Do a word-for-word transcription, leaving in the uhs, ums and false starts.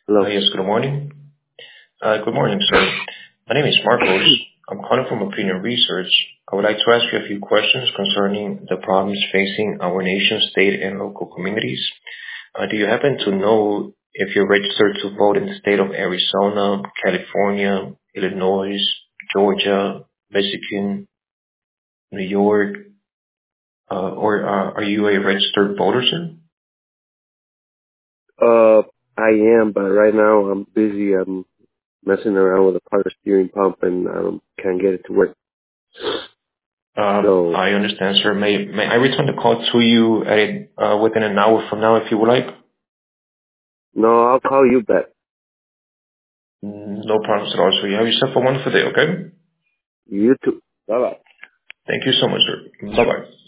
Uh, Hello. Yes, good morning. Uh, Good morning, sir. My name is Marcos. I'm calling from Opinion Research. I would like to ask you a few questions concerning the problems facing our nation, state, and local communities. Uh, Do you happen to know if you're registered to vote in the state of Arizona, California, Illinois, Georgia, Michigan, New York, uh, or uh, are you a registered voter, sir? Uh, I am, but right now I'm busy. I'm messing around with a power steering pump and I don't, can't get it to work. Um, So, I understand, sir. May may I return the call to you at uh, within an hour from now, if you would like? no, I'll call you back. Mm, No problems at all. So you have yourself a wonderful day, okay? You too. Bye bye. Thank you so much, sir. Bye-bye.